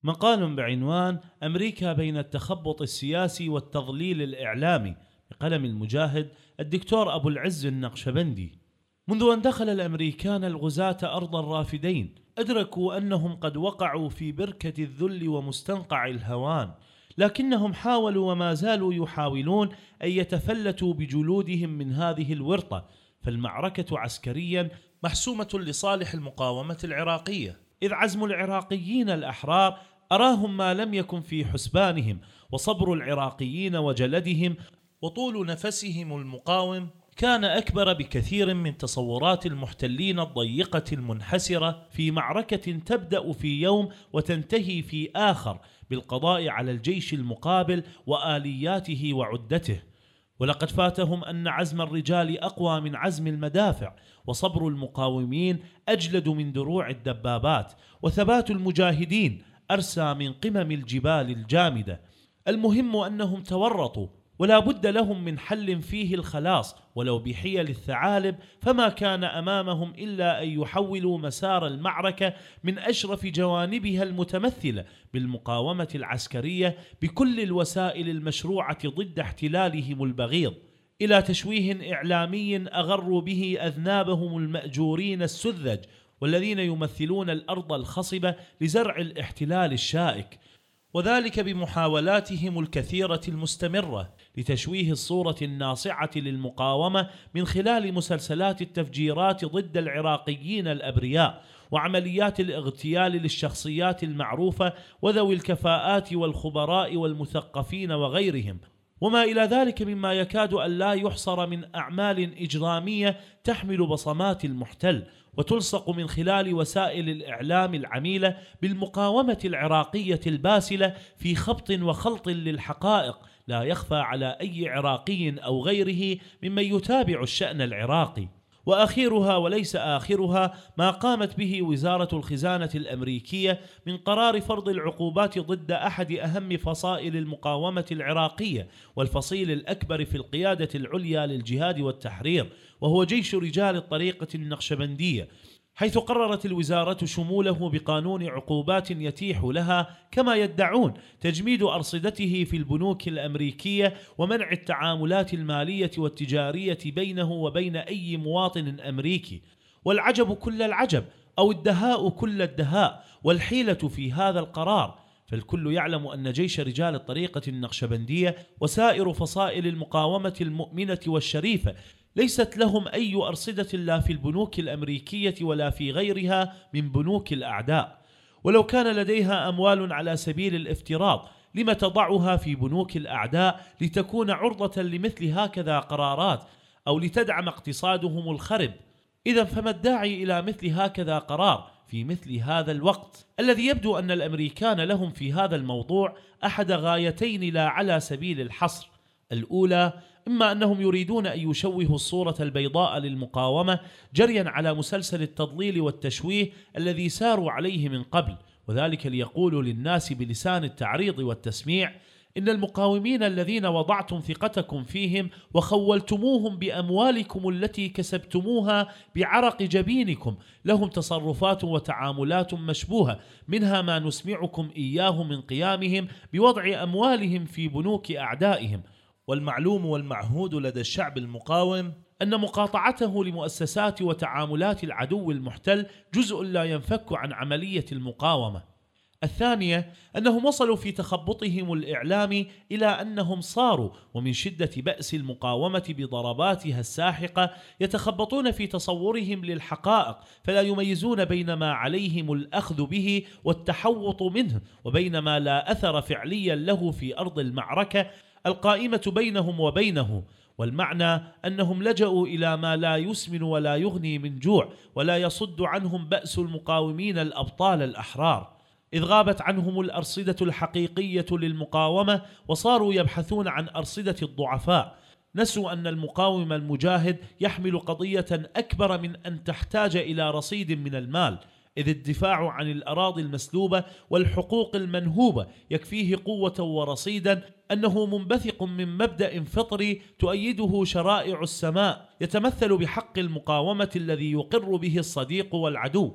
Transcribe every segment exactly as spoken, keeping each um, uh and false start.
مقال بعنوان أمريكا بين التخبط السياسي والتضليل الإعلامي بقلم المجاهد الدكتور أبو العز النقشبندي. منذ أن دخل الأمريكان الغزاة أرض الرافدين أدركوا أنهم قد وقعوا في بركة الذل ومستنقع الهوان، لكنهم حاولوا وما زالوا يحاولون أن يتفلتوا بجلودهم من هذه الورطة. فالمعركة عسكريا محسومة لصالح المقاومة العراقية، إذ عزم العراقيين الأحرار أراهم ما لم يكن في حسبانهم، وصبر العراقيين وجلدهم وطول نفسهم المقاوم كان أكبر بكثير من تصورات المحتلين الضيقة المنحسرة في معركة تبدأ في يوم وتنتهي في آخر بالقضاء على الجيش المقابل وآلياته وعدته. ولقد فاتهم أن عزم الرجال أقوى من عزم المدافع، وصبر المقاومين أجلد من دروع الدبابات، وثبات المجاهدين أرسى من قمم الجبال الجامدة. المهم أنهم تورطوا، ولا بد لهم من حل فيه الخلاص ولو بحيل الثعالب، فما كان أمامهم إلا أن يحولوا مسار المعركة من أشرف جوانبها المتمثلة بالمقاومة العسكرية بكل الوسائل المشروعة ضد احتلالهم البغيض إلى تشويه إعلامي أغروا به أذنابهم المأجورين السذج، والذين يمثلون الأرض الخصبة لزرع الاحتلال الشائك، وذلك بمحاولاتهم الكثيرة المستمرة لتشويه الصورة الناصعة للمقاومة من خلال مسلسلات التفجيرات ضد العراقيين الأبرياء، وعمليات الاغتيال للشخصيات المعروفة وذوي الكفاءات والخبراء والمثقفين وغيرهم، وما إلى ذلك مما يكاد أن لا يحصر من أعمال إجرامية تحمل بصمات المحتل وتلصق من خلال وسائل الإعلام العميلة بالمقاومة العراقية الباسلة في خبط وخلط للحقائق لا يخفى على أي عراقي أو غيره ممن يتابع الشأن العراقي. وأخيرها وليس آخرها ما قامت به وزارة الخزانة الأمريكية من قرار فرض العقوبات ضد أحد أهم فصائل المقاومة العراقية والفصيل الأكبر في القيادة العليا للجهاد والتحرير، وهو جيش رجال الطريقة النقشبندية، حيث قررت الوزارة شموله بقانون عقوبات يتيح لها كما يدعون تجميد أرصدته في البنوك الأمريكية ومنع التعاملات المالية والتجارية بينه وبين أي مواطن أمريكي. والعجب كل العجب أو الدهاء كل الدهاء والحيلة في هذا القرار، فالكل يعلم أن جيش رجال الطريقة النقشبندية وسائر فصائل المقاومة المؤمنة والشريفة ليست لهم أي أرصدة لا في البنوك الأمريكية ولا في غيرها من بنوك الأعداء. ولو كان لديها أموال على سبيل الافتراض لم تضعها في بنوك الأعداء لتكون عرضة لمثل هكذا قرارات أو لتدعم اقتصادهم الخرب؟ إذا فما الداعي إلى مثل هكذا قرار في مثل هذا الوقت الذي يبدو أن الأمريكان لهم في هذا الموضوع أحد غايتين لا على سبيل الحصر. الأولى إما أنهم يريدون أن يشوهوا الصورة البيضاء للمقاومة جريا على مسلسل التضليل والتشويه الذي ساروا عليه من قبل، وذلك ليقولوا للناس بلسان التعريض والتسميع إن المقاومين الذين وضعتم ثقتكم فيهم وخولتموهم بأموالكم التي كسبتموها بعرق جبينكم لهم تصرفات وتعاملات مشبوهة، منها ما نسمعكم إياه من قيامهم بوضع أموالهم في بنوك أعدائهم. والمعلوم والمعهود لدى الشعب المقاوم أن مقاطعته لمؤسسات وتعاملات العدو المحتل جزء لا ينفك عن عملية المقاومة. الثانية أنهم وصلوا في تخبطهم الإعلامي إلى أنهم صاروا ومن شدة بأس المقاومة بضرباتها الساحقة يتخبطون في تصورهم للحقائق، فلا يميزون بين ما عليهم الأخذ به والتحوط منه وبين ما لا أثر فعليا له في أرض المعركة القائمة بينهم وبينه. والمعنى أنهم لجأوا إلى ما لا يسمن ولا يغني من جوع ولا يصد عنهم بأس المقاومين الأبطال الأحرار، إذ غابت عنهم الأرصدة الحقيقية للمقاومة وصاروا يبحثون عن أرصدة الضعفاء. نسوا أن المقاوم المجاهد يحمل قضية أكبر من أن تحتاج إلى رصيد من المال، إذ الدفاع عن الأراضي المسلوبة والحقوق المنهوبة يكفيه قوة ورصيدا أنه منبثق من مبدأ فطري تؤيده شرائع السماء يتمثل بحق المقاومة الذي يقر به الصديق والعدو.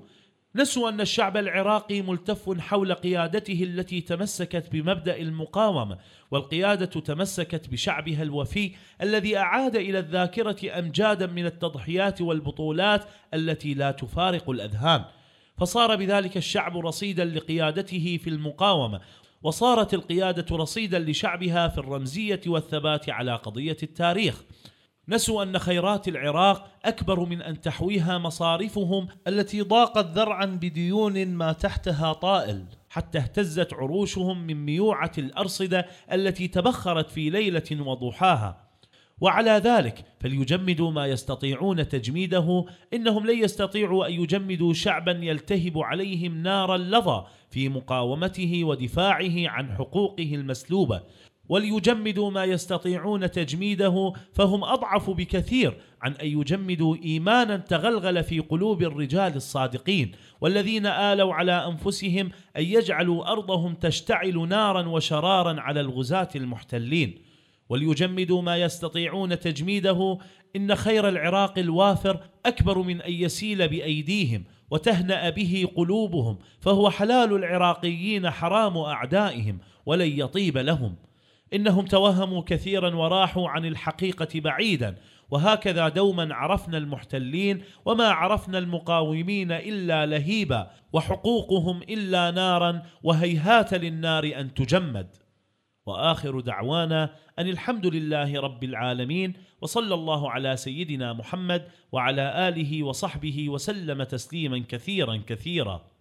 نسوا أن الشعب العراقي ملتف حول قيادته التي تمسكت بمبدأ المقاومة، والقيادة تمسكت بشعبها الوفي الذي أعاد إلى الذاكرة أمجادا من التضحيات والبطولات التي لا تفارق الأذهان، فصار بذلك الشعب رصيدا لقيادته في المقاومة، وصارت القيادة رصيدا لشعبها في الرمزية والثبات على قضية التاريخ. نسوا أن خيرات العراق أكبر من أن تحويها مصارفهم التي ضاقت ذرعا بديون ما تحتها طائل، حتى اهتزت عروشهم من ميوعة الأرصدة التي تبخرت في ليلة وضحاها. وعلى ذلك فليجمدوا ما يستطيعون تجميده، إنهم لن يستطيعوا أن يجمدوا شعبا يلتهب عليهم نار اللظى في مقاومته ودفاعه عن حقوقه المسلوبة. وليجمدوا ما يستطيعون تجميده، فهم أضعف بكثير عن أن يجمدوا إيمانا تغلغل في قلوب الرجال الصادقين، والذين آلوا على أنفسهم أن يجعلوا أرضهم تشتعل نارا وشرارا على الغزاة المحتلين. وليجمدوا ما يستطيعون تجميده، إن خير العراق الوافر أكبر من أن يسيل بأيديهم وتهنأ به قلوبهم، فهو حلال العراقيين حرام أعدائهم ولن يطيب لهم. إنهم توهموا كثيرا وراحوا عن الحقيقة بعيدا، وهكذا دوما عرفنا المحتلين وما عرفنا المقاومين إلا لهيبا، وحقوقهم إلا نارا، وهيهات للنار أن تجمد. وآخر دعوانا أن الحمد لله رب العالمين، وصلى الله على سيدنا محمد وعلى آله وصحبه وسلم تسليما كثيرا كثيرا.